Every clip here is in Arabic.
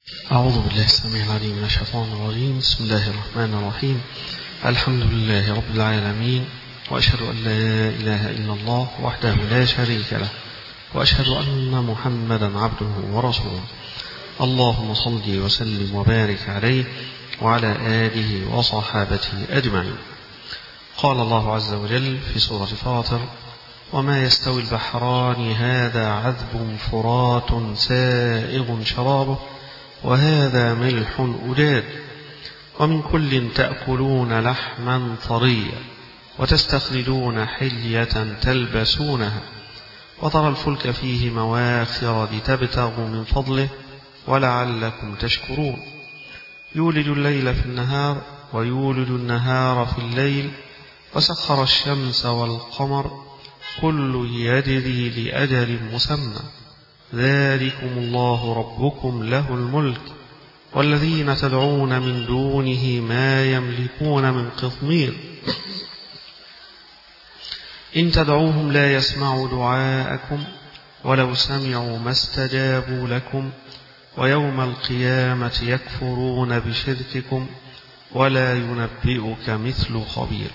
أعوذ بالله السميع العليم من الشيطان الرجيم. بسم الله الرحمن الرحيم. الحمد لله رب العالمين، وأشهد أن لا إله إلا الله وحده لا شريك له، وأشهد أن محمدا عبده ورسوله. اللهم صل وسلم وبارك عليه وعلى آله وصحابته أجمعين. قال الله عز وجل في سورة فاطر: وما يستوي البحران هذا عذب فرات سائغ شرابه وهذا ملح أجاج ومن كل تأكلون لحما طريا وتستخرجون حلية تلبسونها وترى الفلك فيه مواخر لتبتغوا من فضله ولعلكم تشكرون. يولج الليل في النهار ويولج النهار في الليل وسخر الشمس والقمر كل يجري لأجل مسمى ذلكم الله ربكم له الملك والذين تدعون من دونه ما يملكون من قطمير إن تدعوهم لا يسمعوا دعاءكم ولو سمعوا ما استجابوا لكم ويوم القيامة يكفرون بشرككم ولا ينبئك مثل خبير.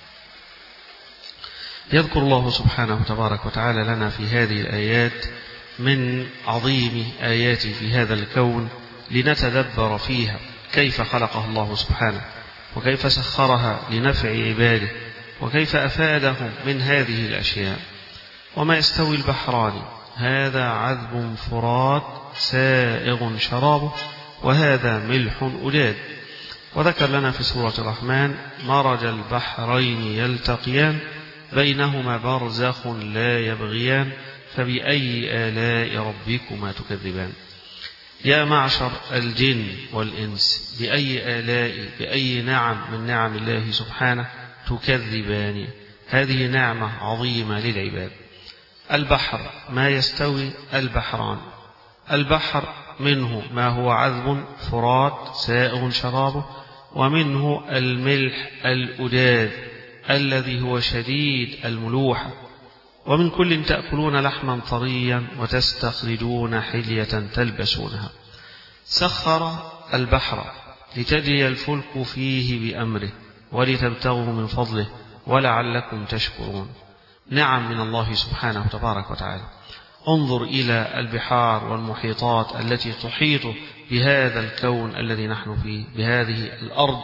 يذكر الله سبحانه تبارك وتعالى لنا في هذه الآيات من عظيم آيات في هذا الكون لنتدبر فيها كيف خلقها الله سبحانه وكيف سخرها لنفع عباده وكيف أفادهم من هذه الأشياء. وما يستوي البحران هذا عذب فرات سائغ شرابه وهذا ملح أجاج. وذكر لنا في سورة الرحمن: مرج البحرين يلتقيان بينهما برزخ لا يبغيان فبأي آلاء ربكما تكذبان. يا معشر الجن والإنس، بأي آلاء بأي نعم من نعم الله سبحانه تكذبان؟ هذه نعمة عظيمة للعباد. البحر، ما يستوي البحران. البحر منه ما هو عذب فرات سائغ شرابه، ومنه الملح الأجاج الذي هو شديد الملوحة. ومن كل تأكلون لحما طريا وتستخرجون حلية تلبسونها. سخر البحر لتجري الفلك فيه بأمره ولتبتغوا من فضله ولعلكم تشكرون. نعم من الله سبحانه تبارك وتعالى. انظر إلى البحار والمحيطات التي تحيط بهذا الكون الذي نحن فيه، بهذه الأرض،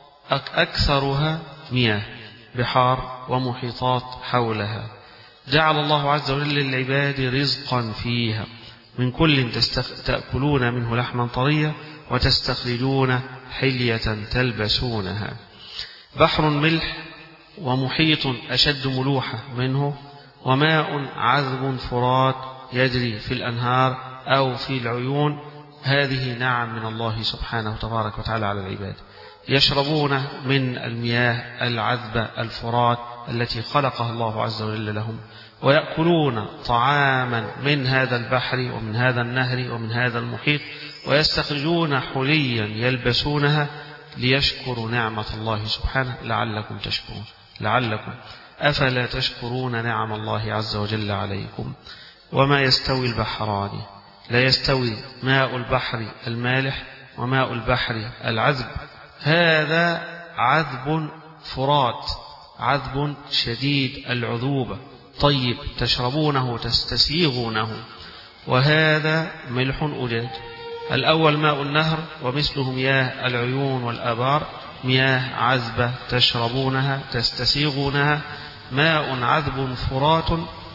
أكثرها مياه، بحار ومحيطات حولها. جعل الله عز وجل للعباد رزقا فيها، من كل تأكلون منه لحما طريا وتستخرجون حلية تلبسونها. بحر ملح ومحيط أشد ملوحة منه، وماء عذب فرات يجري في الأنهار أو في العيون. هذه نعم من الله سبحانه تبارك وتعالى على العباد. يشربون من المياه العذبة الفرات التي خلقها الله عز وجل لهم، ويأكلون طعاما من هذا البحر ومن هذا النهر ومن هذا المحيط، ويستخرجون حليا يلبسونها ليشكروا نعمة الله سبحانه لعلكم تشكرون. لعلكم أفلا تشكرون نعم الله عز وجل عليكم. وما يستوي البحران، لا يستوي ماء البحر المالح وماء البحر العذب. هذا عذب فرات، عذب شديد العذوبة، طيب تشربونه تستسيغونه. وهذا ملح أجاج. الأول ماء النهر ومثله مياه العيون والآبار، مياه عذبة تشربونها تستسيغونها. ماء عذب فرات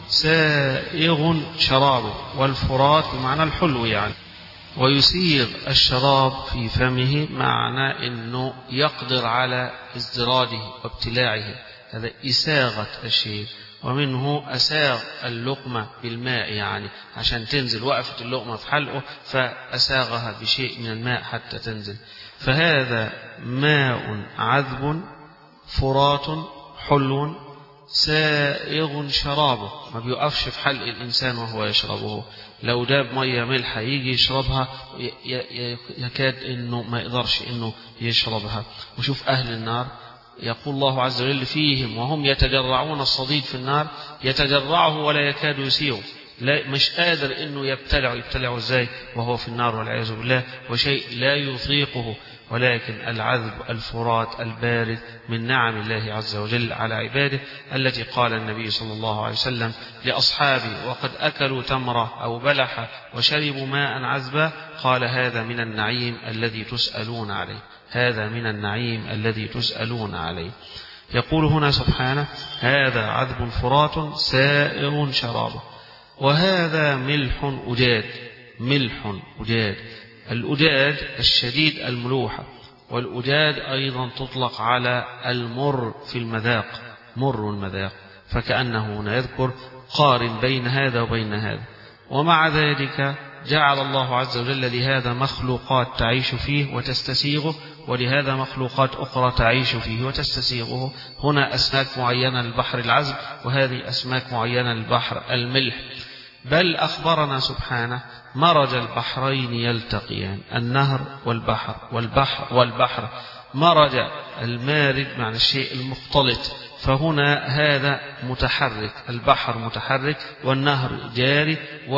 سائغ شرابه، والفرات بمعنى الحلو يعني، ويسيغ الشراب في فمه، معنى أنه يقدر على ازدراجه وابتلاعه، هذا إساغة الشيء. ومنه أساغ اللقمة بالماء، يعني عشان تنزل، وقفت اللقمة في حلقه فأساغها بشيء من الماء حتى تنزل. فهذا ماء عذب فرات حلو سائغ شرابه، ما بيقفش في حلق الإنسان وهو يشربه. لو جاب مية ملحة يجي يشربها يكاد إنه ما يقدرش إنه يشربها. وشوف أهل النار، يقول الله عز وجل فيهم وهم يتجرعون الصديد في النار، يتجرعه ولا يكاد يسيغ، لا مش قادر إنه يبتلعه إزاي وهو في النار والعياذ بالله، وشيء لا يطيقه، ولكن العذب الفرات البارد من نعم الله عز وجل على عباده، التي قال النبي صلى الله عليه وسلم لأصحابه وقد أكلوا تمرة أو بلحة وشربوا ماء عذبا، قال هذا من النعيم الذي تسألون عليه، هذا من النعيم الذي تسألون عليه. يقول هنا سبحانه هذا عذب فرات سائر شرابه، وهذا ملح أجاد. ملح أجاد، الأجاد الشديد الملوحة، والأجاد أيضا تطلق على المر في المذاق، مر المذاق، فكأنه هنا يذكر قارن بين هذا وبين هذا. ومع ذلك جعل الله عز وجل لهذا مخلوقات تعيش فيه وتستسيغه، ولهذا مخلوقات أخرى تعيش فيه وتستسيغه. هنا أسماك معينة للبحر العذب، وهذه أسماك معينة للبحر الملح. بل أخبرنا سبحانه مرج البحرين يلتقيان، النهر والبحر، والبحر مرج، المارج معنى الشيء المختلط، فهنا هذا متحرك، البحر متحرك والنهر جاري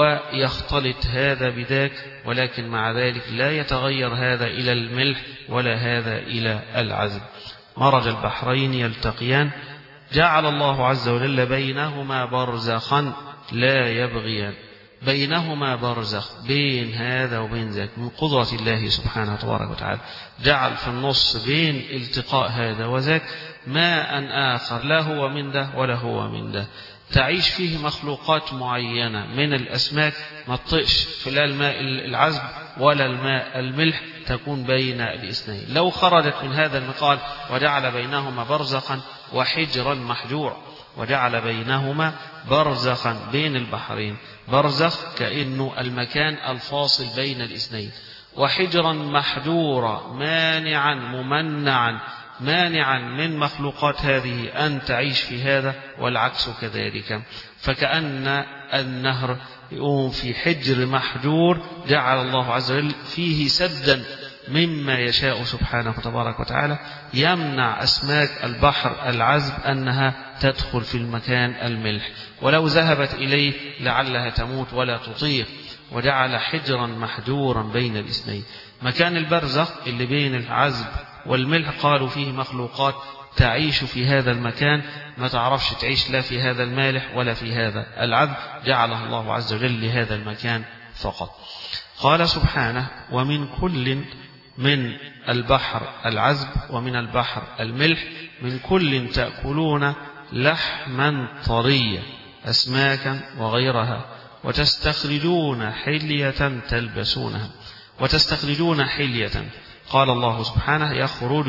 ويختلط هذا بذاك، ولكن مع ذلك لا يتغير هذا إلى الملح ولا هذا إلى العذب. مرج البحرين يلتقيان، جعل الله عز وجل بينهما برزخا لا يبغيان، بينهما برزخ، بين هذا وبين ذاك، من قدرة الله سبحانه وتبارك وتعالى، جعل في النص بين التقاء هذا وذاك ماء آخر لا هو من ده ولا هو من ده، تعيش فيه مخلوقات معينة من الأسماك ما تطئش في لا الماء العذب ولا الماء الملح، تكون بين الاثنين. لو خرجت من هذا المقال وجعل بينهما برزخا وحجرا محجور، وجعل بينهما برزخا بين البحرين، برزخ كأنه المكان الفاصل بين الاثنين، وحجرا محجورا مانعا ممنعا، مانعا من مخلوقات هذه أن تعيش في هذا، والعكس كذلك. فكأن النهر يقوم في حجر محجور، جعل الله عز وجل فيه سدا مما يشاء سبحانه وتبارك وتعالى، يمنع أسماك البحر العذب أنها تدخل في المكان الملح، ولو ذهبت إليه لعلها تموت ولا تطيق، وجعل حجرا محجورا بين الاثنين. مكان البرزخ اللي بين العذب والملح قالوا فيه مخلوقات تعيش في هذا المكان، ما تعرفش تعيش لا في هذا المالح ولا في هذا العذب، جعله الله عز وجل لهذا المكان فقط. قال سبحانه ومن كل، من البحر العذب ومن البحر الملح، من كل تأكلون لحما طريا، أسماكا وغيرها، وتستخرجون حلية تلبسونها. وتستخرجون حلية، قال الله سبحانه يخرج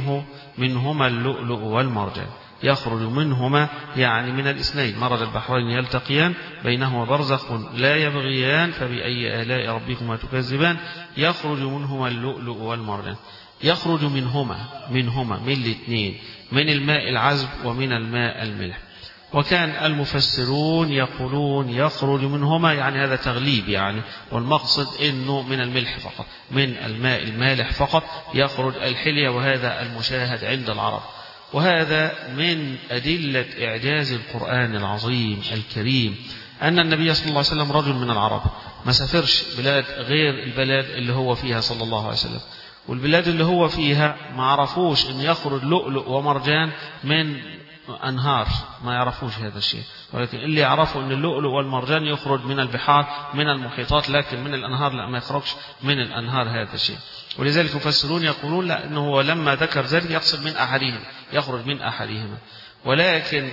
منهما اللؤلؤ والمرجان، يخرج منهما يعني من الاثنين، مرج البحرين يلتقيان بينهما برزخ لا يبغيان، فبأي آلاء ربكما تكذبان. يخرج منهما اللؤلؤ والمرجان، يخرج منهما من الاثنين، من الماء العذب ومن الماء الملح. وكان المفسرون يقولون يخرج منهما، يعني هذا تغليب يعني، والمقصد انه من الملح فقط، من الماء المالح فقط يخرج الحلية، وهذا المشاهد عند العرب. وهذا من أدلة إعجاز القرآن العظيم الكريم، أن النبي صلى الله عليه وسلم رجل من العرب، ما سافرش بلاد غير البلاد اللي هو فيها صلى الله عليه وسلم، والبلاد اللي هو فيها ما عرفوش أن يخرج لؤلؤ ومرجان من أنهار، ما يعرفوش هذا الشيء، ولكن اللي يعرفوا أن اللؤلؤ والمرجان يخرج من البحار من المحيطات، لكن من الأنهار لا، ما يخرجش من الأنهار هذا الشيء. ولذلك المفسرون يقولون لا، أنه لما ذكر ذلك يقصد من أحدهم، يخرج من أحدهما. ولكن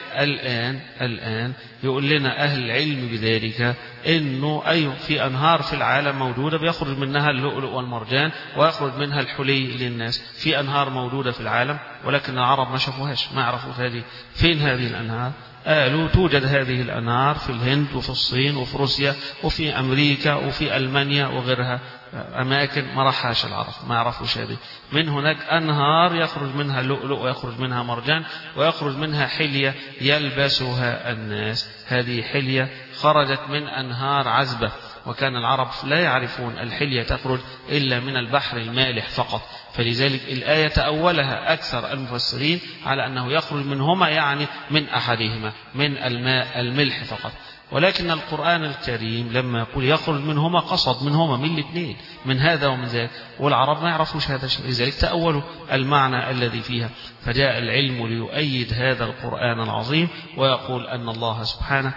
الآن يقول لنا أهل العلم بذلك أنه في أنهار في العالم موجودة بيخرج منها اللؤلؤ والمرجان ويخرج منها الحلي للناس، في أنهار موجودة في العالم، ولكن العرب ما شافوهاش، ما عرفوا فين هذه الأنهار. قالوا توجد هذه الأنهار في الهند وفي الصين وفي روسيا وفي أمريكا وفي ألمانيا وغيرها، أماكن ما راحش العرب، ما يعرفوش هذه. من هناك أنهار يخرج منها لؤلؤ ويخرج منها مرجان ويخرج منها حلية يلبسها الناس، هذه حلية خرجت من أنهار عذبة، وكان العرب لا يعرفون الحلية تخرج إلا من البحر المالح فقط، فلذلك الآية تأولها أكثر المفسرين على أنه يخرج منهما، يعني من أحدهما، من الماء الملح فقط. ولكن القرآن الكريم لما يقول يخرج منهما قصد منهما من الاثنين، من هذا ومن ذاك، والعرب ما يعرفوش هذا الشيء، لذلك تأولوا المعنى الذي فيها. فجاء العلم ليؤيد هذا القرآن العظيم ويقول أن الله سبحانه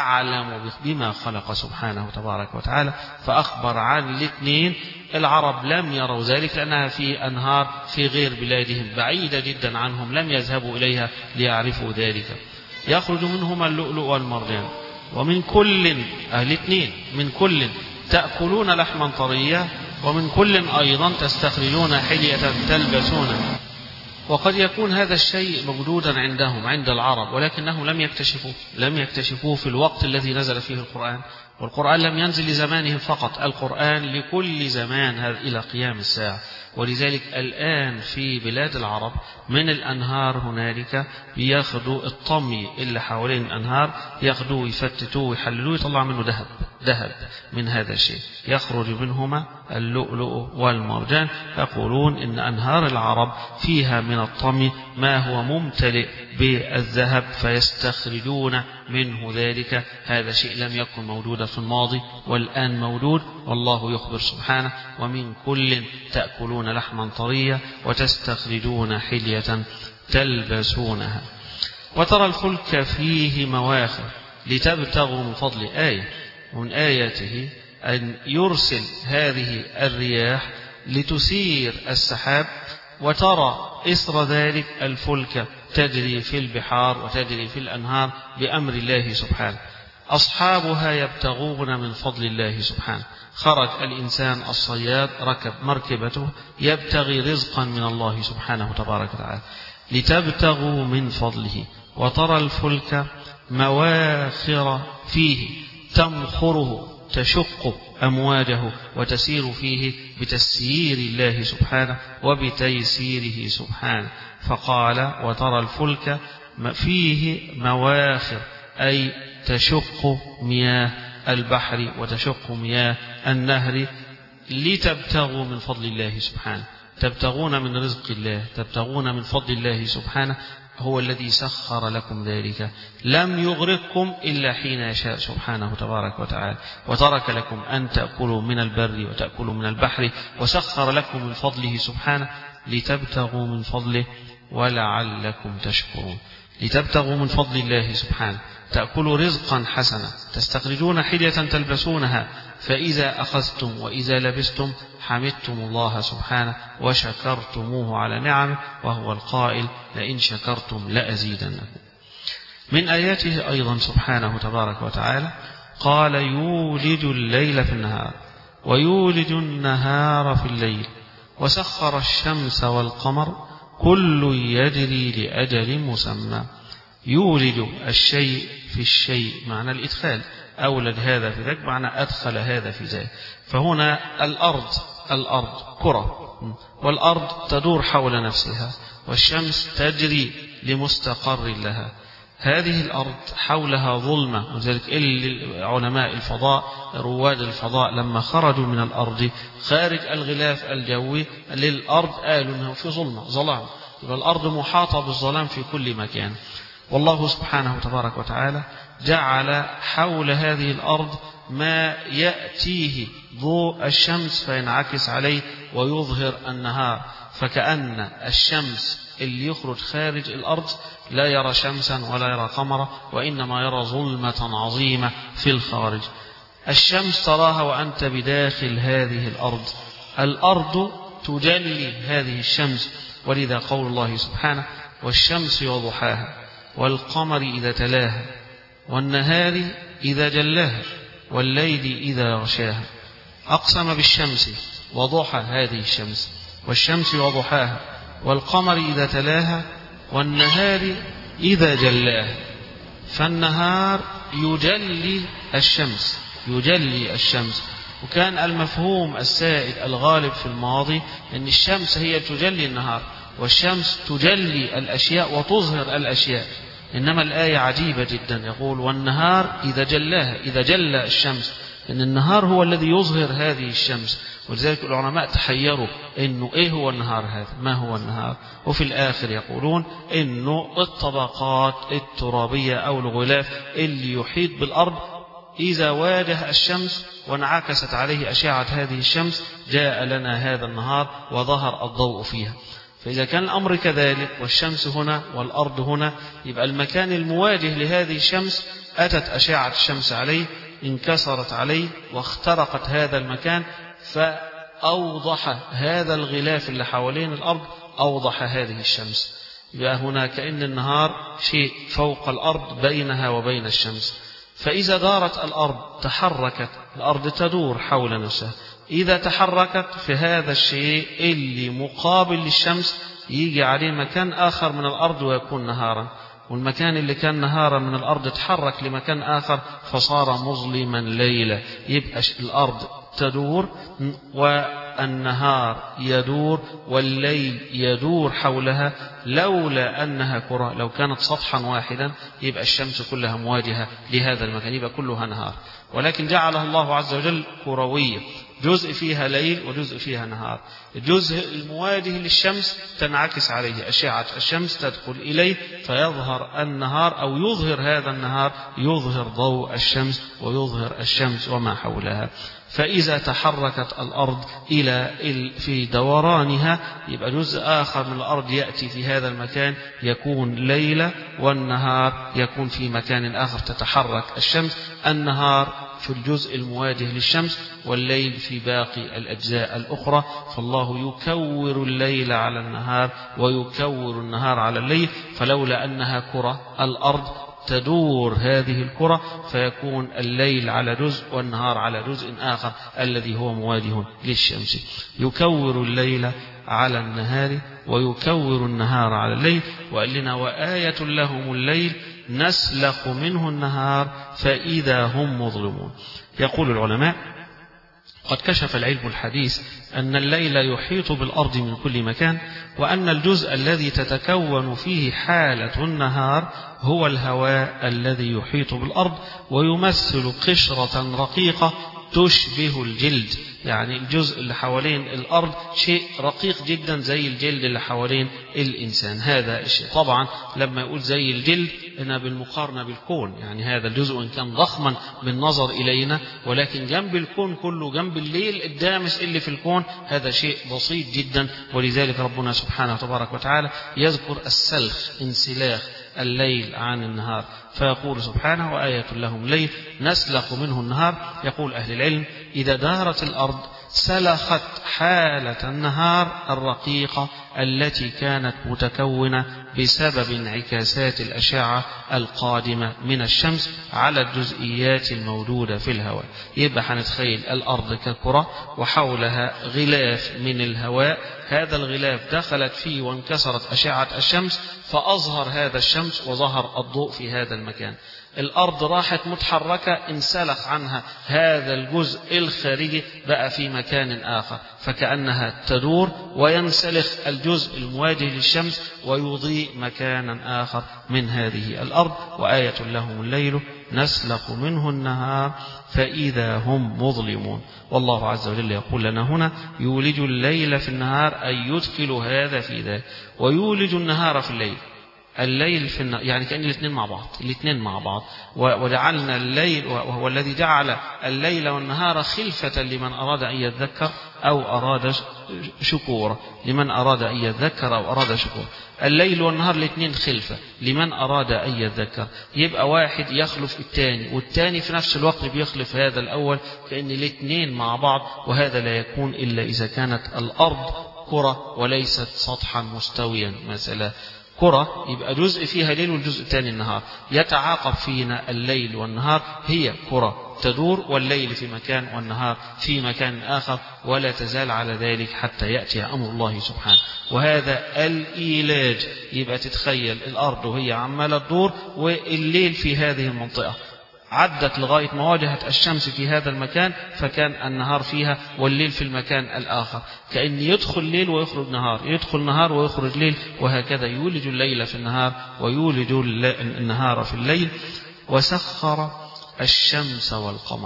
أعلم بما خلق سبحانه تبارك وتعالى، فأخبر عن الاثنين. العرب لم يروا ذلك لأنها في أنهار في غير بلادهم بعيدة جدا عنهم، لم يذهبوا إليها ليعرفوا ذلك. يخرج منهما اللؤلؤ والمرجان ومن كل الاثنين، من كل تأكلون لحما طريا ومن كل أيضا تستخرجون حلية تلبسونها. وقد يكون هذا الشيء موجودا عندهم عند العرب، ولكنهم لم يكتشفوه في الوقت الذي نزل فيه القرآن، والقرآن لم ينزل لزمانهم فقط، القرآن لكل زمان هذا إلى قيام الساعة. ولذلك الآن في بلاد العرب من الأنهار هنالك بياخدوا الطمي اللي حوالين الأنهار، ياخدوه يفتتوه ويحللوه يطلع منه ذهب من هذا الشيء، يخرج منهما اللؤلؤ والمرجان. يقولون إن أنهار العرب فيها من الطمي ما هو ممتلئ بالذهب، فيستخرجون منه ذلك. هذا شيء لم يكن موجودا في الماضي والآن موجود، والله يخبر سبحانه ومن كل تأكلون لحما طريا وتستخرجون حلية تلبسونها وترى الفلك فيه مواخر لتبتغوا من فضل. آية من آياته أن يرسل هذه الرياح لتسير السحاب، وترى إثر ذلك الفلك تجري في البحار وتجري في الأنهار بأمر الله سبحانه، أصحابها يبتغون من فضل الله سبحانه. خرج الإنسان الصياد ركب مركبته يبتغي رزقا من الله سبحانه تبارك وتعالى لتبتغوا من فضله. وترى الفلك مواخر فيه تمخره تشق أمواجه وتسير فيه بتسيير الله سبحانه وبتيسيره سبحانه. فقال وترى الفلك فيه مواخر، أي تشق مياه البحر وتشق مياه النهر لتبتغوا من فضل الله سبحانه، تبتغون من رزق الله، تبتغون من فضل الله سبحانه. هو الذي سخر لكم ذلك، لم يغرقكم إلا حين يشاء سبحانه تبارك وتعالى، وترك لكم أن تأكلوا من البر وتأكلوا من البحر، وسخر لكم من فضله سبحانه لتبتغوا من فضله ولعلكم تشكرون. لتبتغوا من فضل الله سبحانه، تأكلوا رزقا حسنا، تستخرجون حلية تلبسونها، فإذا أخذتم وإذا لبستم حمدتم الله سبحانه وشكرتموه على نعمه، وهو القائل لئن شكرتم لأزيدنكم. من آياته أيضا سبحانه تبارك وتعالى قال يولج الليل في النهار ويولج النهار في الليل وسخر الشمس والقمر كل يجري لأجل مسمى. يولج الشيء في الشيء معنى الإدخال، أولد هذا في ذاك معنى أدخل هذا في ذاك. فهنا الأرض كرة، والأرض تدور حول نفسها، والشمس تجري لمستقر لها. هذه الأرض حولها ظلمة، وذلك علماء الفضاء رواد الفضاء لما خرجوا من الأرض خارج الغلاف الجوي للأرض قالوا أنه في ظلام، الأرض محاطة بالظلام في كل مكان. والله سبحانه تبارك وتعالى جعل حول هذه الأرض ما يأتيه ضوء الشمس فينعكس عليه ويظهر النهار، فكأن الشمس اللي يخرج خارج الأرض لا يرى شمسا ولا يرى قمرا، وإنما يرى ظلمة عظيمة في الخارج. الشمس تراها وأنت بداخل هذه الأرض تجلي هذه الشمس، ولذا قول الله سبحانه والشمس وضحاها والقمر إذا تلاها والنهار إذا جلاها والليل إذا يغشاها. أقسم بالشمس وضحى هذه الشمس، والشمس وضحاها والقمر إذا تلاها والنهار إذا جلاها. فالنهار يجلي الشمس، وكان المفهوم السائد الغالب في الماضي أن الشمس هي تجلي النهار، والشمس تجلي الأشياء وتظهر الأشياء. إنما الآية عجيبة جدا، يقول والنهار إذا جلاها، إذا جلى الشمس إن النهار هو الذي يظهر هذه الشمس. ولذلك العلماء تحيروا إنه إيه هو النهار هذا، ما هو النهار؟ وفي الآخر يقولون إنه الطبقات الترابية أو الغلاف اللي يحيط بالأرض إذا واجه الشمس وانعكست عليه أشعة هذه الشمس جاء لنا هذا النهار وظهر الضوء فيها. فإذا كان الأمر كذلك والشمس هنا والأرض هنا، يبقى المكان المواجه لهذه الشمس أتت أشعة الشمس عليه، انكسرت عليه واخترقت هذا المكان، فأوضح هذا الغلاف اللي حوالين الأرض، أوضح هذه الشمس. يبقى هنا كأن النهار شيء فوق الأرض بينها وبين الشمس. فإذا دارت الأرض تحركت، الأرض تدور حول نفسها، إذا تحركت في هذا الشيء اللي مقابل للشمس يجي عليه مكان آخر من الأرض ويكون نهارا، والمكان اللي كان نهارا من الأرض تحرك لمكان آخر فصار مظلما ليلا. يبقى الأرض تدور والنهار يدور والليل يدور حولها. لولا أنها كرة، لو كانت سطحا واحدا يبقى الشمس كلها مواجهة لهذا المكان، يبقى كلها نهار. ولكن جعلها الله عز وجل كروية، جزء فيها ليل وجزء فيها نهار. الجزء المواجه للشمس تنعكس عليه أشعة الشمس تدخل إليه فيظهر النهار، أو يظهر هذا النهار، يظهر ضوء الشمس ويظهر الشمس وما حولها. فإذا تحركت الأرض في دورانها يبقى جزء آخر من الأرض يأتي في هذا المكان يكون ليلة، والنهار يكون في مكان آخر تتحرك الشمس. النهار في الجزء المواجه للشمس والليل في باقي الأجزاء الأخرى. فالله يكور الليل على النهار ويكور النهار على الليل. فلولا أنها كرة الأرض تدور هذه الكرة فيكون الليل على جزء والنهار على جزء آخر الذي هو مواجه للشمس. يكور الليل على النهار ويكور النهار على الليل. وقال لنا وآية لهم الليل نسلخ منه النهار فإذا هم مظلمون. يقول العلماء قد كشف العلم الحديث أن الليل يحيط بالأرض من كل مكان، وأن الجزء الذي تتكون فيه حالة النهار هو الهواء الذي يحيط بالأرض ويمثل قشرة رقيقة تشبه الجلد. يعني الجزء اللي حوالين الأرض شيء رقيق جدا زي الجلد اللي حوالين الإنسان. هذا الشيء طبعا لما يقول زي الجلد هنا بالمقارنة بالكون، يعني هذا الجزء إن كان ضخما بالنظر إلينا، ولكن جنب الكون كله، جنب الليل الدامس اللي في الكون، هذا شيء بسيط جدا. ولذلك ربنا سبحانه وتبارك وتعالى يذكر السلخ، انسلاخ الليل عن النهار، فيقول سبحانه وآية لهم الليل نسلخ منه النهار. يقول أهل العلم إذا دارت الأرض سلخت حالة النهار الرقيقة التي كانت متكونة بسبب انعكاسات الأشعة القادمة من الشمس على الجزئيات الموجودة في الهواء. يبقى هنتخيل الأرض ككرة وحولها غلاف من الهواء، هذا الغلاف دخلت فيه وانكسرت أشعة الشمس فأظهر هذا الشمس وظهر الضوء في هذا المكان. الأرض راحت متحركة انسلخ عنها هذا الجزء الخارجي بقى في مكان آخر، فكأنها تدور وينسلخ الجزء المواجه للشمس ويضيء مكانا آخر من هذه الأرض. وآية لهم الليل نسلخ منه النهار فإذا هم مظلمون. والله عز وجل يقول لنا هنا يولج الليل في النهار أي يدخل هذا في ذاك، ويولج النهار في الليل. الليل في النهار يعني كأن الاثنين مع بعض. وجعلنا الليل وهو الذي جعل الليل والنهار خلفة لمن أراد أن يذكر أو أراد شكورا، لمن أراد أن يذكر أو أراد شكورا. الليل والنهار الاثنين خلفة لمن أراد أن يذكر. يبقى واحد يخلف الثاني والثاني في نفس الوقت بيخلف هذا الأول، كأن الاثنين مع بعض. وهذا لا يكون إلا إذا كانت الأرض كرة وليست سطحا مستويا. مثلا كرة يبقى جزء فيها ليل والجزء الثاني النهار، يتعاقب فينا الليل والنهار. هي كرة تدور والليل في مكان والنهار في مكان آخر، ولا تزال على ذلك حتى يأتي أمر الله سبحانه. وهذا الإيلاج. يبقى تتخيل الأرض وهي عمالة تدور والليل في هذه المنطقة عدت لغاية ما واجهت الشمس في هذا المكان فكان النهار فيها والليل في المكان الآخر. كأن يدخل ليل ويخرج نهار، يدخل نهار ويخرج ليل، وهكذا يولج الليل في النهار ويولج النهار في الليل. وسخر الشمس والقمر.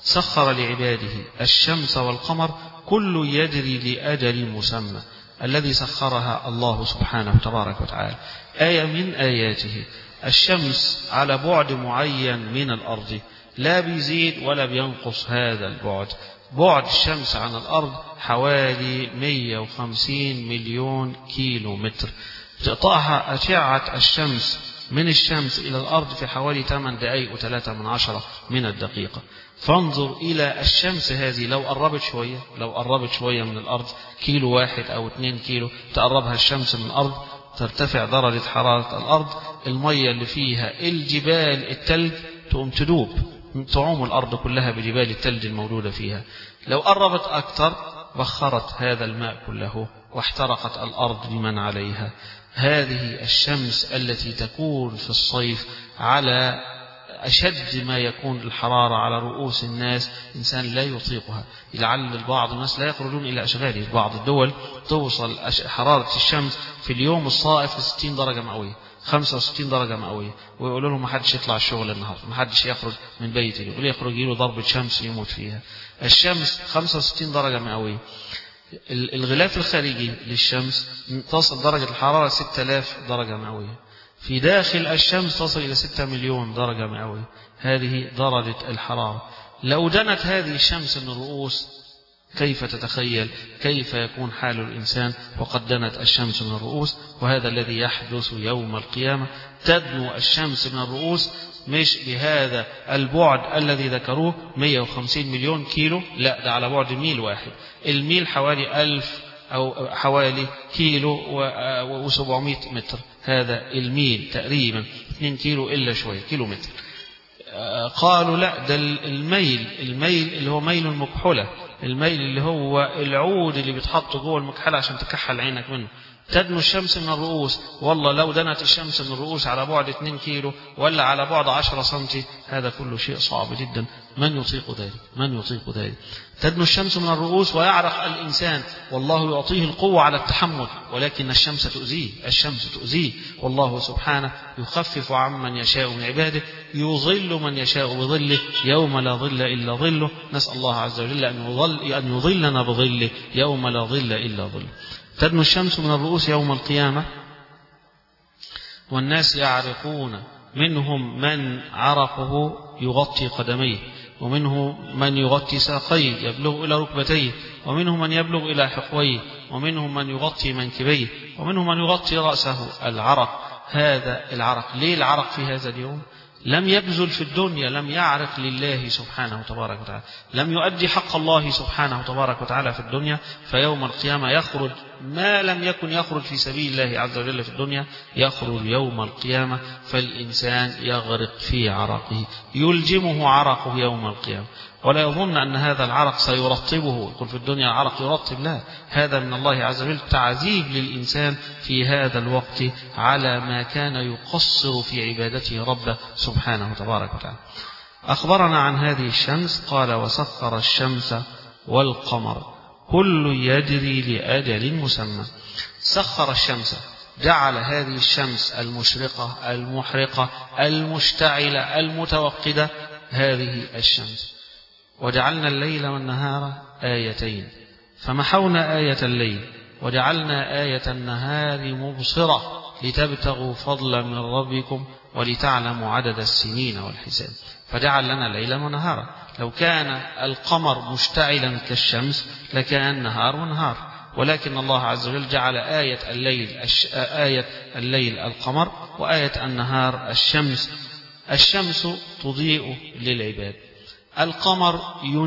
سخر لعباده الشمس والقمر كل يجري لأجل مسمى، الذي سخرها الله سبحانه تبارك وتعالى. آية من آياته الشمس على بعد معين من الأرض، لا بيزيد ولا بينقص هذا البعد. بعد الشمس عن الأرض حوالي 150 مليون كيلو متر. تقطعها أشعة الشمس من الشمس إلى الأرض في حوالي 8 دقائق و3 من الدقيقة. فانظر إلى الشمس هذه لو قربت شوية من الأرض، كيلو 1 أو 2 كيلو تقربها الشمس من الأرض، ترتفع درجة حرارة الأرض، المية اللي فيها الجبال التلج تقوم تدوب، تعوم الأرض كلها بجبال التلج الموجودة فيها. لو قربت أكثر بخرت هذا الماء كله واحترقت الأرض بمن عليها. هذه الشمس التي تكون في الصيف على أشد ما يكون الحرارة على رؤوس الناس، إنسان لا يطيقها. لعل البعض الناس لا يخرجون إلى أشغاله. بعض الدول توصل حرارة الشمس في اليوم الصائف 60 درجة مئوية، 65 درجة مئوية، ويقولوا لهم ما حدش يطلع الشغل النهارده، ما حدش يخرج من بيته، يقول يخرج يجيله ضربة شمس يموت فيها. الشمس 65 درجة مئوية. الغلاف الخارجي للشمس تصل درجة الحرارة 6000 درجة مئوية. في داخل الشمس تصل إلى 6 مليون درجة مئوية. هذه درجة الحرارة. لو دنت هذه الشمس من الرؤوس كيف تتخيل كيف يكون حال الإنسان وقد دنت الشمس من الرؤوس؟ وهذا الذي يحدث يوم القيامة. تدنو الشمس من الرؤوس مش بهذا البعد الذي ذكروه 150 مليون كيلو، لا، ده على بعد ميل واحد. الميل حوالي 1000 أو حوالي كيلو و700 متر. هذا الميل تقريبا 2 كيلو إلا شوية، كيلو متر. قالوا لا، ده الميل اللي هو ميل المكحلة، الميل اللي هو العود اللي بيتحط جوه المكحلة عشان تكحل عينك منه. تدنو الشمس من الرؤوس، والله لو دنت الشمس من الرؤوس على بعد 2 كيلو ولا على بعد 10 سنتي، هذا كله شيء صعب جدا. من يطيق ذلك؟ تدنو الشمس من الرؤوس ويعرق الإنسان، والله يعطيه القوة على التحمل، ولكن الشمس تؤذيه. والله سبحانه يخفف عمن يشاء من عباده، يظل من يشاء بظله يوم لا ظل إلا ظله. نسأل الله عز وجل أن يظلنا بظله يوم لا ظل إلا ظله. تدنو الشمس من الرؤوس يوم القيامة والناس يعرقون، منهم من عرقه يغطي قدميه، ومنهم من يغطي ساقيه يبلغ إلى ركبتيه، ومنهم من يبلغ إلى حقويه، ومنهم من يغطي منكبيه، ومنهم من يغطي رأسه. العرق، هذا العرق. ليه العرق في هذا اليوم؟ لم يبذل في الدنيا، لم يعرق لله سبحانه تبارك وتعالى، لم يؤدي حق الله سبحانه تبارك وتعالى في الدنيا. فيوم القيامة يخرج ما لم يكن يخرج في سبيل الله عز وجل في الدنيا، يخرج يوم القيامة فالإنسان يغرق في عرقه، يلجمه عرقه يوم القيامة. ولا يظن أن هذا العرق سيرطبه، يقول في الدنيا العرق يرطب، لا، هذا من الله عز وجل تعذيب للإنسان في هذا الوقت على ما كان يقصر في عبادته ربه سبحانه تبارك وتعالى. أخبرنا عن هذه الشمس قال: وسخر الشمس والقمر كل يجري لأجل مسمى. سخر الشمس، جعل هذه الشمس المشرقة المحرقة المشتعلة المتوقدة، هذه الشمس. وجعلنا الليل والنهار آيتين، فمحونا آية الليل وجعلنا آية النهار مبصرة لتبتغوا فضلا من ربكم ولتعلموا عدد السنين والحساب. فجعل لنا ليلا ونهارا. لو كان القمر مشتعلا كالشمس لكان نهار ونهار، ولكن الله عز وجل جعل آية الليل القمر، وآية النهار الشمس. الشمس تضيء للعباد، القمر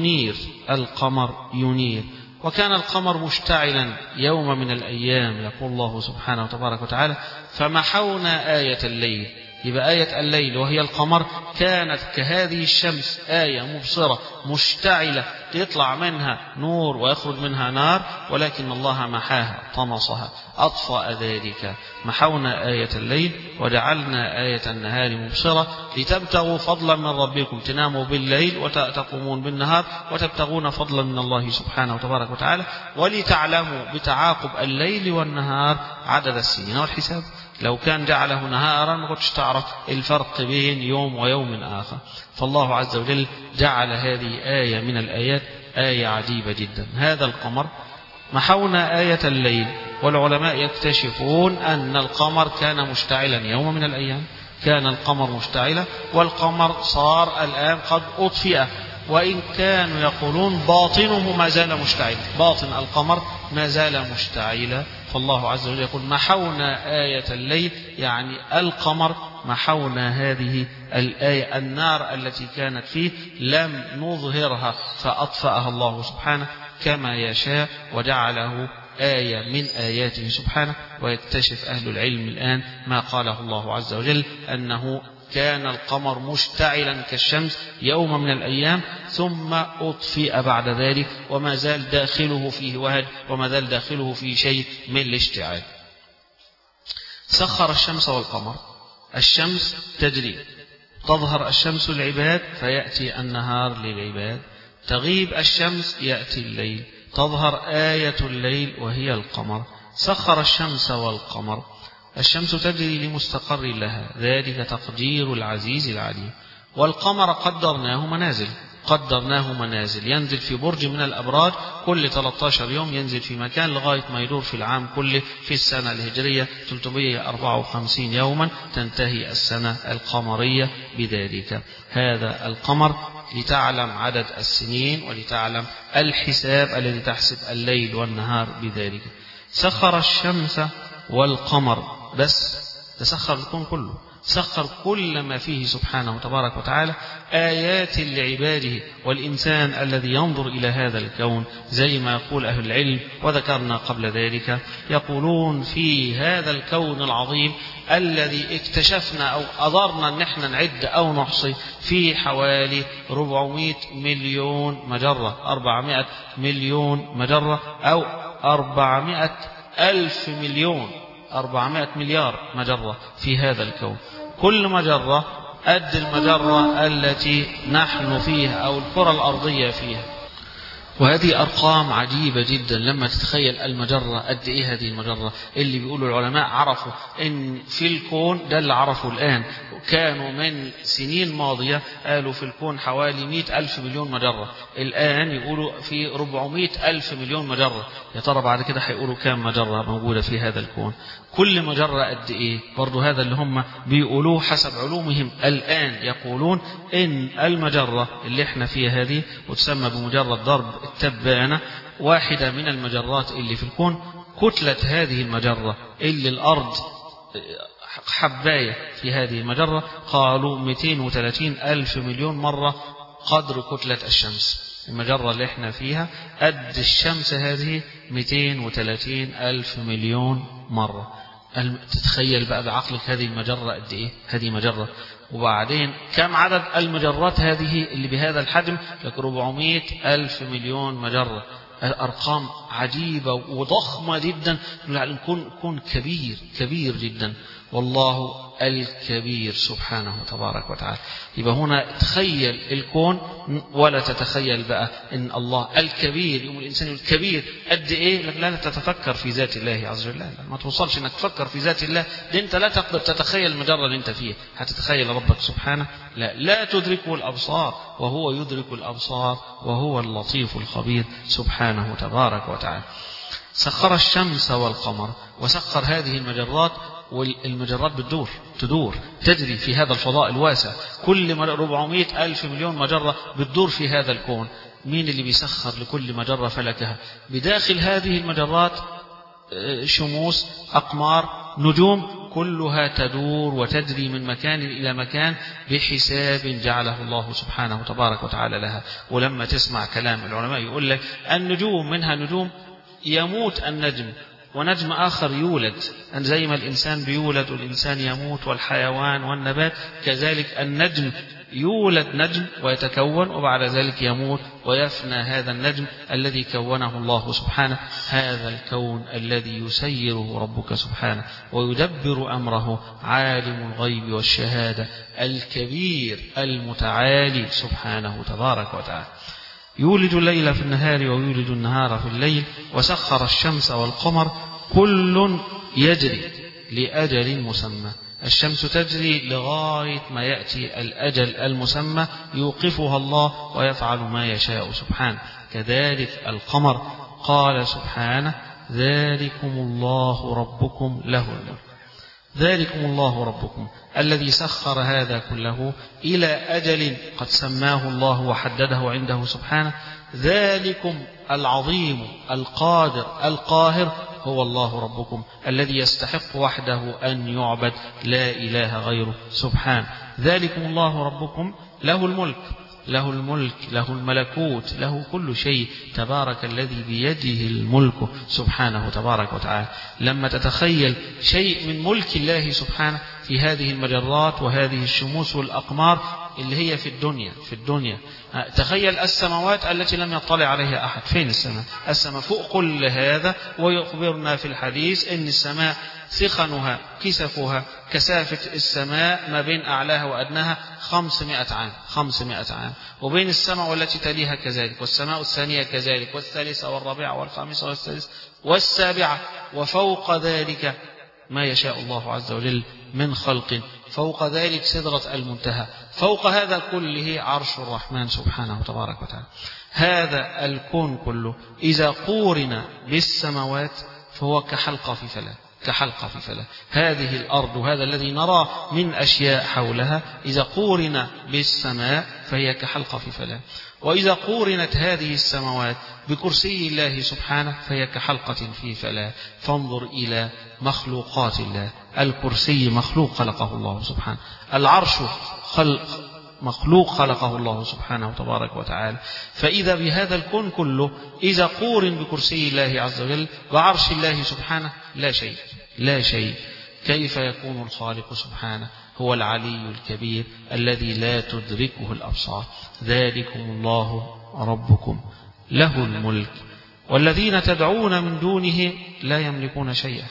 ينير. وكان القمر مشتعلا يوم من الأيام، يقول الله سبحانه وتبارك وتعالى: فمحونا آية الليل. يبقى آية الليل وهي القمر كانت كهذه الشمس، آية مبصرة مشتعلة يطلع منها نور ويخرج منها نار، ولكن الله محاها طمسها أطفأ ذلك. محونا آية الليل وجعلنا آية النهار مبصرة لتبتغوا فضلا من ربكم، تناموا بالليل وتقومون بالنهار وتبتغون فضلا من الله سبحانه وتبارك وتعالى، ولتعلموا بتعاقب الليل والنهار عدد السنين والحساب. لو كان جعله نهارا ما كنتش تعرف الفرق بين يوم ويوم آخر. فالله عز وجل جعل هذه آية من الآيات، آية عجيبة جدا. هذا القمر محونا آية الليل، والعلماء يكتشفون أن القمر كان مشتعلا يوم من الأيام، كان القمر مشتعلا، والقمر صار الآن قد أطفئ، وإن كانوا يقولون باطنه ما زال مشتعلا، باطن القمر ما زال مشتعلا. فالله عز وجل يقول محونا آية الليل، يعني القمر محونا هذه الآية، النار التي كانت فيه لم نظهرها فأطفأها الله سبحانه كما يشاء وجعله آية من آياته سبحانه. ويكتشف أهل العلم الآن ما قاله الله عز وجل، أنه كان القمر مشتعلا كالشمس يوم من الأيام ثم أطفئ بعد ذلك، وما زال داخله فيه وهج، وما زال داخله فيه شيء من الاشتعال. سخر الشمس والقمر. الشمس تجري، تظهر الشمس للعباد فيأتي النهار للعباد، تغيب الشمس يأتي الليل، تظهر آية الليل وهي القمر. سخر الشمس والقمر. الشمس تجري لمستقر لها، ذلك تقدير العزيز العليم. والقمر قدرناه منازل، ينزل في برج من الأبراج كل 13 يوم، ينزل في مكان لغاية ما يدور في العام كله. في السنة الهجرية 354 يوما تنتهي السنة القمرية بذلك. هذا القمر لتعلم عدد السنين ولتعلم الحساب الذي تحسب الليل والنهار بذلك. سخر الشمس والقمر، بس تسخر الكون كله، سخر كل ما فيه سبحانه وتبارك وتعالى آيات لعباده والإنسان الذي ينظر إلى هذا الكون. زي ما يقول أهل العلم وذكرنا قبل ذلك، يقولون في هذا الكون العظيم الذي اكتشفنا أو قدرنا أن احنا نعد أو نحصي في حوالي 400 مليون مجرة، 400 مليون مجرة، أو 400 ألف مليون، 400 مليار مجرة في هذا الكون. كل مجرة قد المجرة التي نحن فيها أو الكرة الأرضية فيها. وهذه أرقام عجيبة جدا لما تتخيل المجرة قد إيه هذه المجرة. اللي بيقولوا العلماء عرفوا إن في الكون ده اللي عرفوا الآن، كانوا من سنين ماضية قالوا في الكون حوالي 100 ألف مليون مجرة، الآن يقولوا في 400 ألف مليون مجرة. يا ترى بعد كده هيقولوا كام مجرة موجودة في هذا الكون؟ كل مجرة قد إيه؟ برضو هذا اللي هم بيقولوه حسب علومهم الآن. يقولون إن المجرة اللي احنا فيها هذه وتسمى بمجرة ضرب التبانة، واحدة من المجرات اللي في الكون، كتلة هذه المجرة اللي الأرض حباية في هذه المجرة، قالوا 230 ألف مليون مرة قدر كتلة الشمس. المجرة اللي احنا فيها قد الشمس هذه 230 ألف مليون مرة. تتخيل بقى بعقلك هذه المجرة قد ايه؟ هذه مجرة. وبعدين كم عدد المجرات هذه اللي بهذا الحجم؟ لك 400 ألف مليون مجرة. الأرقام عجيبة وضخمة جدا. الكون كبير كبير جدا، والله الكبير سبحانه وتبارك وتعالى. يبقى هنا تخيل الكون ولا تتخيل بقى ان الله الكبير. يوم الانسان الكبير قد ايه؟ لا تتفكر في ذات الله عز وجل، ما توصلش انك تفكر في ذات الله، لان انت لا تقدر تتخيل المجرة اللي انت فيها. هتتخيل ربك سبحانه؟ لا تدركه الابصار وهو يدرك الابصار وهو اللطيف الخبير سبحانه وتبارك وتعالى. سخر الشمس والقمر، وسخر هذه المجرات، والمجرات تدور تجري في هذا الفضاء الواسع. كل 400 ألف مليون مجرة بتدور في هذا الكون. مين اللي بيسخر لكل مجرة فلكها؟ بداخل هذه المجرات شموس، أقمار، نجوم، كلها تدور وتجري من مكان إلى مكان بحساب جعله الله سبحانه وتبارك وتعالى لها. ولما تسمع كلام العلماء يقول لك النجوم منها نجوم يموت النجم ونجم آخر يولد، زي ما الإنسان بيولد والإنسان يموت والحيوان والنبات، كذلك النجم يولد نجم ويتكون وبعد ذلك يموت ويفنى هذا النجم الذي كونه الله سبحانه. هذا الكون الذي يسيره ربك سبحانه ويدبر أمره عالم الغيب والشهادة الكبير المتعالي سبحانه تبارك وتعالى. يولد الليل في النهار ويولد النهار في الليل، وسخر الشمس والقمر كل يجري لأجل مسمى. الشمس تجري لغاية ما يأتي الأجل المسمى يوقفها الله ويفعل ما يشاء سبحانه. كذلك القمر قال سبحانه ذلكم الله ربكم له الملك. ذلكم الله ربكم الذي سخر هذا كله إلى أجل قد سماه الله وحدده عنده سبحانه. ذلكم العظيم القادر القاهر هو الله ربكم الذي يستحق وحده أن يعبد، لا إله غيره سبحانه. ذلكم الله ربكم له الملك، له الملك، له الملكوت، له كل شيء. تبارك الذي بيده الملك سبحانه تبارك وتعالى. لما تتخيل شيء من ملك الله سبحانه في هذه المجرات وهذه الشموس والأقمار اللي هي في الدنيا تخيل السماوات التي لم يطلع عليها أحد. فين السماء؟ السماء فوق كل هذا. ويخبرنا في الحديث أن السماء سخنها كسفها كسافة السماء ما بين أعلاها وأدناها 500 عام، وبين السماء والتي تليها كذلك، والسماء الثانية كذلك، والثالثة والرابعة والخامسة والسادسة والسابعة، وفوق ذلك ما يشاء الله عز وجل من خلق، فوق ذلك سدرة المنتهى، فوق هذا كله عرش الرحمن سبحانه تبارك وتعالى. هذا الكون كله إذا قورن بالسماوات فهو كحلقة في فلاة. هذه الأرض وهذا الذي نرى من أشياء حولها إذا قورن بالسماء فهي كحلقة في فلاة. وإذا قورنت هذه السماوات بكرسي الله سبحانه فهي كحلقة في فلاة. فانظر إلى مخلوقات الله. الكرسي مخلوق خلقه الله سبحانه، العرش مخلوق خلقه الله سبحانه تبارك وتعالى. فإذا بهذا الكون كله إذا قورن بكرسي الله عز وجل وعرش الله سبحانه لا شيء. كيف يكون الخالق سبحانه هو العلي الكبير الذي لا تدركه الأبصار. ذلكم الله ربكم له الملك والذين تدعون من دونه لا يملكون شيئا.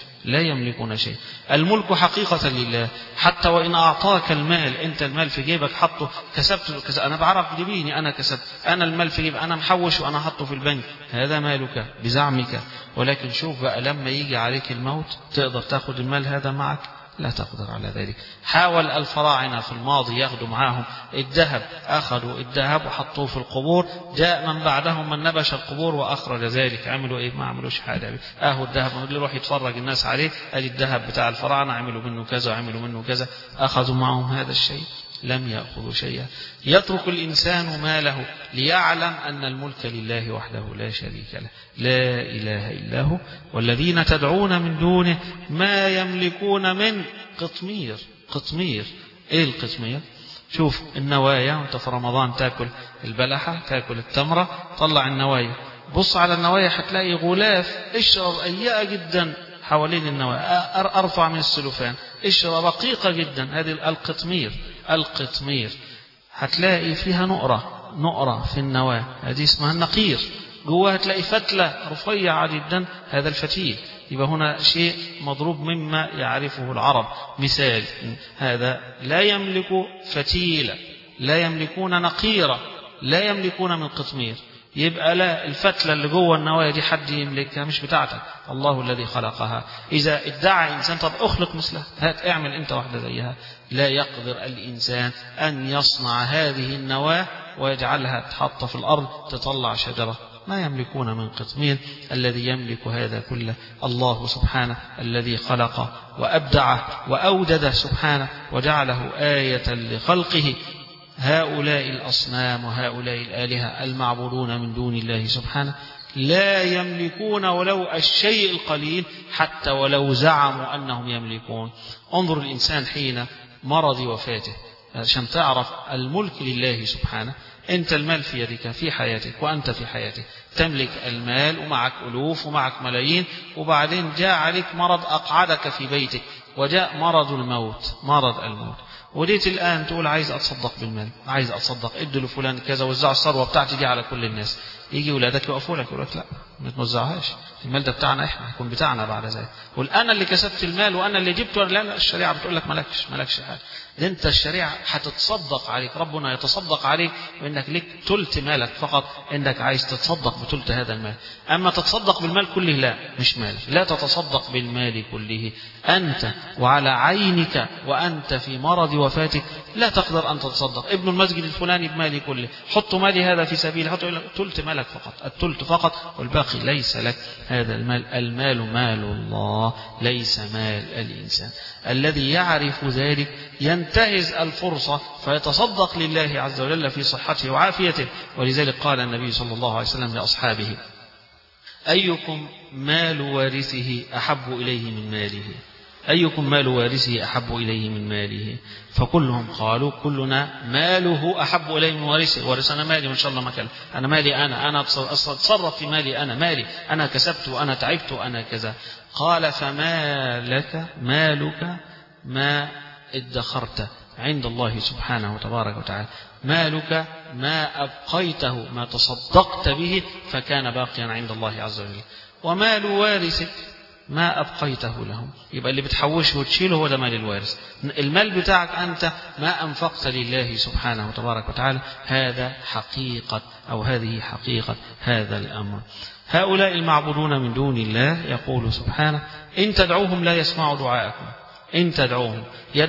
الملك حقيقة لله. حتى وإن أعطاك المال، أنت المال في جيبك حطه، كسبت أنا بعرف جبيني، أنا كسبت، أنا المال في جيب، أنا محوش وأنا حطه في البنك، هذا مالك بزعمك. ولكن شوف بقى لما يجي عليك الموت تقدر تأخذ المال هذا معك؟ لا تقدر على ذلك. حاول الفراعنة في الماضي ياخدوا معاهم الذهب، أخذوا الذهب وحطوه في القبور. جاء من بعدهم من نبش القبور وأخرج ذلك. عملوا إيه؟ ما عملوش حاجة. الذهب اللي يروح يتفرج الناس عليه، أدي الذهب بتاع الفراعنة، عملوا منه كذا وعملوا منه كذا. أخذوا معهم هذا الشيء؟ لم يأخذوا شيئا. يترك الإنسان ماله ليعلم أن الملك لله وحده لا شريك له، لا إله إلا هو. والذين تدعون من دونه ما يملكون من قطمير. إيه القطمير؟ شوف النوايا، وانت في رمضان تاكل البلحة، تاكل التمرة، طلع النوايا، بص على النوايا هتلاقي غلاف اشرب أيئة جدا حوالين النوايا، أرفع من السلوفان، قشرة رقيقة جدا. هذه القطمير هتلاقي فيها نقرة في النواة، هذه اسمها النقير. جواها تلاقي فتلة رفيعة جدا، هذا الفتيل. يبقى هنا شيء مضروب مما يعرفه العرب. مثال هذا لا يملك فتيلة، لا يملكون نقيرة، لا يملكون من قطمير. يبقى لا، الفتلة اللي جوه النوايا دي حد يملكها، مش بتاعتك، الله الذي خلقها. إذا ادعى إنسان طب أخلق مثلها، هات اعمل أنت واحدة زيها، لا يقدر الإنسان أن يصنع هذه النواة ويجعلها تحط في الأرض تطلع شجرة. ما يملكون من قطمير. الذي يملك هذا كله الله سبحانه، الذي خلق وأبدع وأوجد سبحانه وجعله آية لخلقه. هؤلاء الأصنام وهؤلاء الآلهة المعبودون من دون الله سبحانه لا يملكون ولو الشيء القليل، حتى ولو زعموا أنهم يملكون. انظر الإنسان حين مرض وفاته عشان تعرف الملك لله سبحانه. أنت المال في يدك في حياتك وأنت في حياتك، تملك المال ومعك ألوف ومعك ملايين، وبعدين جاء عليك مرض أقعدك في بيتك، وجاء مرض الموت، وديت الآن تقول عايز أتصدق بالمال، عايز أتصدق، ادي لفلان كذا، وزع الثروة بتاعتي دي على كل الناس. يجي ولادك يقفوا لك يقول لك لا ما توزعهاش، المال ده بتاعنا احنا، هيكون بتاعنا بعد ذلك. قول انا اللي كسبت المال وانا اللي جبته. لا، الشريعه بتقول لك مالكش حاجه، ده انت الشريعه هتتصدق عليك، ربنا يتصدق عليك وانك لك ثلث مالك فقط، انك عايز تتصدق بثلث هذا المال. اما تتصدق بالمال كله لا، مش مال، لا تتصدق بالمال كله. انت وعلى عينك وانت في مرض وفاتك لا تقدر ان تتصدق. ابن المسجد الفلاني بمالي كله، حط مالي هذا في سبيل، حط ثلث مالك فقط، الثلث فقط والباقي ليس لك. هذا المال مال الله ليس مال الإنسان. الذي يعرف ذلك ينتهز الفرصة فيتصدق لله عز وجل في صحته وعافيته. ولذلك قال النبي صلى الله عليه وسلم لأصحابه: أيكم مال وارثه أحب إليه من ماله؟ أيكم مال وارثه أحب إليه من ماله؟ فكلهم قالوا كلنا ماله أحب إليه من وارثه. وارثنا مالي وإن شاء الله ما كان أنا مالي، أنا أتصرف في مالي، أنا مالي، أنا كسبت وأنا تعبت وأنا كذا. قال: مالك ما ادخرت عند الله سبحانه وتبارك وتعالى، مالك ما أبقيته، ما تصدقت به فكان باقيا عند الله عز وجل. ومال وارثك ما أبقيته لهم، يبقى اللي بتحوشه وتشيله هو ده مال الوارث. المال بتاعك أنت ما أنفقت لله سبحانه وتبارك وتعالى. هذا حقيقة أو هذه حقيقة هذا الأمر. هؤلاء المعبودون من دون الله يقول سبحانه: إن تدعوهم لا يسمعوا دعاءكم. إن تدعوهم،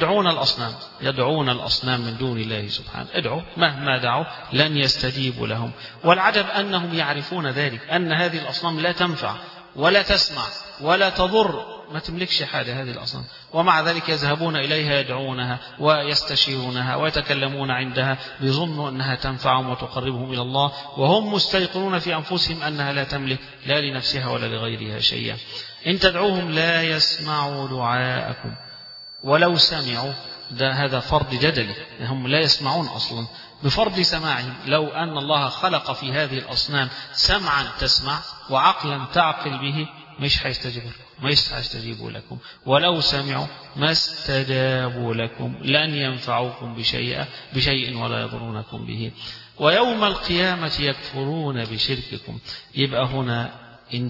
يدعون الأصنام من دون الله سبحانه، ادعوا مهما دعوا لن يستجيبوا لهم. والعجب أنهم يعرفون ذلك، أن هذه الأصنام لا تنفع ولا تسمع ولا تضر، ما تملكش حاجة هذه الأصنام، ومع ذلك يذهبون إليها يدعونها ويستشيرونها ويتكلمون عندها، بيظنوا أنها تنفعهم وتقربهم إلى الله، وهم مستيقنون في أنفسهم أنها لا تملك لا لنفسها ولا لغيرها شيئا. إن تدعوهم لا يسمعوا دعاءكم ولو سمعوا، هذا فرض جدلي، هم لا يسمعون أصلا. بفرض سماعهم، لو أن الله خلق في هذه الأصنام سمعا تسمع وعقلا تعقل به مش هيستجيبوا لكم. ولو سمعوا ما استجابوا لكم، لن ينفعوكم بشيء ولا يضرونكم به. ويوم القيامة يكفرون بشرككم. يبقى هنا إن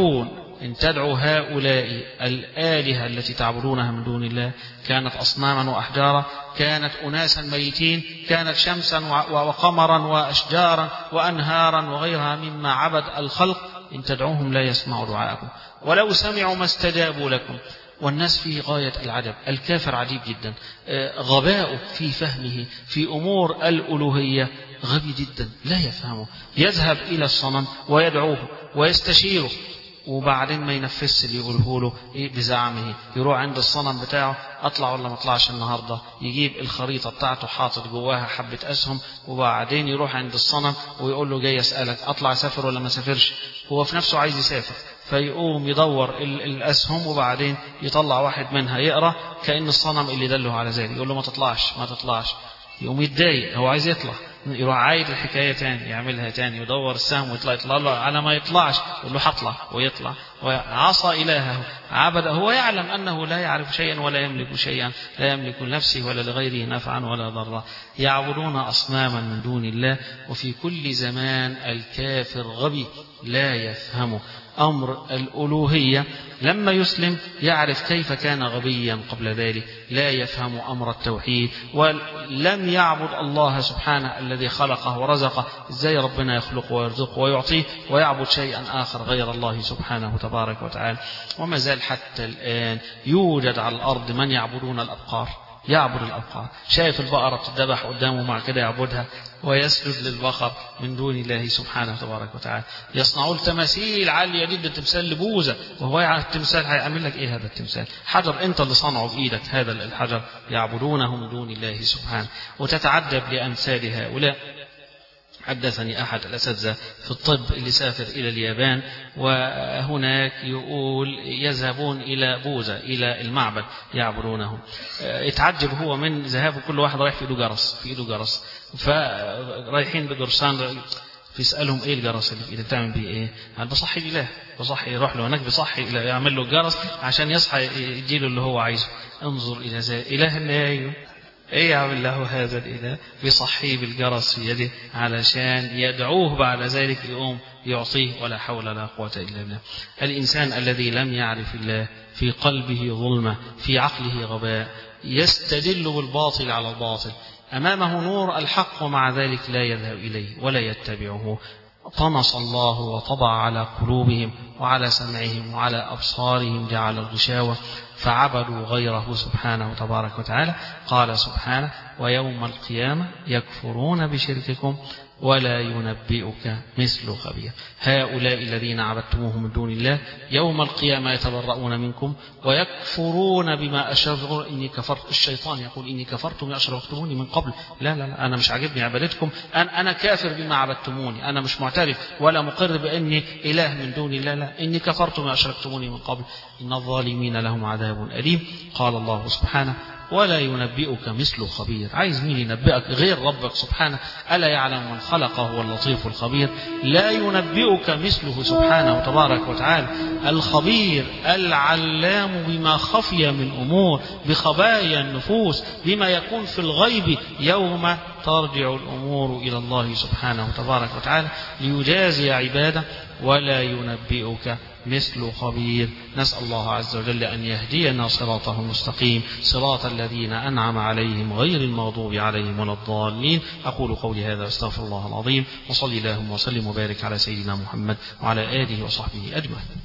تدعوا هؤلاء الآلهة التي تعبدونها من دون الله، كانت أصناما وأحجارا، كانت أناسا ميتين، كانت شمسا وقمرا وأشجارا وأنهارا وغيرها مما عبد الخلق، إن تدعوهم لا يسمعوا دعاءكم ولو سمعوا ما استجابوا لكم. والناس فيه غاية العجب. الكافر عجيب جدا، غباؤه في فهمه في أمور الألوهية غبي جدا، لا يفهمه. يذهب إلى الصنم ويدعوه ويستشيره، وبعدين ما ينفذش اللي يقوله له بزعمه. يروح عند الصنم بتاعه: اطلع ولا ما اطلعش النهارده؟ يجيب الخريطه بتاعته حاطط جواها حبه اسهم، وبعدين يروح عند الصنم ويقول له: جاي اسالك اطلع اسافر ولا ما اسافرش؟ هو في نفسه عايز يسافر، فيقوم يدور الاسهم وبعدين يطلع واحد منها يقرا كأن الصنم اللي دله على ذلك، يقول له: ما تطلعش. يقوم يتضايق، هو عايز يطلع، يروح عايد الحكاية تاني، يعملها تاني، يدور السهم ويطلع له على ما يطلعش، يقول له: هطلع، ويطلع. وعصى إلهه، عبد، هو يعلم أنه لا يعرف شيئا ولا يملك شيئا، لا يملك لنفسه ولا لغيره نفعا ولا ضرا. يعبدون أصناما من دون الله. وفي كل زمان الكافر غبي لا يفهم أمر الألوهية. لما يسلم يعرف كيف كان غبيا قبل ذلك، لا يفهم أمر التوحيد، ولم يعبد الله سبحانه الذي خلقه ورزقه. إزاي ربنا يخلق ويرزقه ويعطيه ويعبد شيئا آخر غير الله سبحانه تبارك وتعالى؟ وما زال حتى الآن يوجد على الأرض من يعبدون الأبقار، يعبد الأبقار، شايف البقرة بتذبح قدامه مع كده يعبدها ويسجد للبقر من دون الله سبحانه تبارك وتعالى. يصنعون تماثيل عالية جدا، تمثال لبوذا، وهو يعرف التمثال هيعمل لك ايه؟ هذا التمثال حجر انت اللي صنعه بايدك، هذا الحجر يعبدونه من دون الله سبحانه. وتتعجب لأمثال هؤلاء حدثني أحد الأساتذة في الطب اللي سافر إلى اليابان، وهناك يقول يذهبون إلى بوذا، إلى المعبد يعبرونه. اتعجب هو من ذهابه، كل واحد رايح في إيده جرس، فرايحين بجرسان، فيسألهم ايه الجرس اللي في ايدك بتعمل بيه ايه؟ قال بصحي الاله، بصحي، يروح له هناك بصحي الاله، يعمل له الجرس عشان يصحى يديله اللي هو عايزه. انظر الى ذلك اله النهايه، ايه يعمل له هذا الاله؟ بيصحيه بالجرس في يده علشان يدعوه بعد ذلك يقوم يعطيه. ولا حول ولا قوة الا بالله. الانسان الذي لم يعرف الله في قلبه ظلمة، في عقله غباء، يستدل بالباطل على الباطل، أمامه نور الحق ومع ذلك لا يذهب إليه ولا يتبعه. طمس الله وطبع على قلوبهم وعلى سمعهم وعلى أبصارهم، جعل الغشاوة فعبدوا غيره سبحانه تبارك وتعالى. قال سبحانه: ويوم القيامة يكفرون بشرككم ولا ينبئك مثل خبير. هؤلاء الذين عبدتموهم من دون الله يوم القيامة يتبرؤون منكم ويكفرون بما أشركتم. إني كفرت، الشيطان يقول إني كفرت بما أشركتموني من قبل. لا لا لا، أنا مش عاجبني عبادتكم، أنا كافر بما عبدتموني، أنا مش معترف ولا مقر بأني إله من دون الله، لا، إني كفرت بما أشركتموني من قبل إن الظالمين لهم عذاب أليم. قال الله سبحانه: ولا ينبئك مثل خبير. عايز مين ينبئك غير ربك سبحانه؟ ألا يعلم من خلق هو اللطيف الخبير. لا ينبئك مثله سبحانه تبارك وتعالى، الخبير العلام بما خفي من أمور، بخبايا النفوس، بما يكون في الغيب يوم ترجع الأمور إلى الله سبحانه تبارك وتعالى ليجازي عباده. ولا ينبئك مثل خبير. نسأل الله عز وجل أن يهدينا صراطه المستقيم، صراط الذين أنعم عليهم غير المغضوب عليهم ولا الضالين. أقول قولي هذا واستغفر الله العظيم، وصلي اللهم وسلم وبارك على سيدنا محمد وعلى آله وصحبه أجمعين.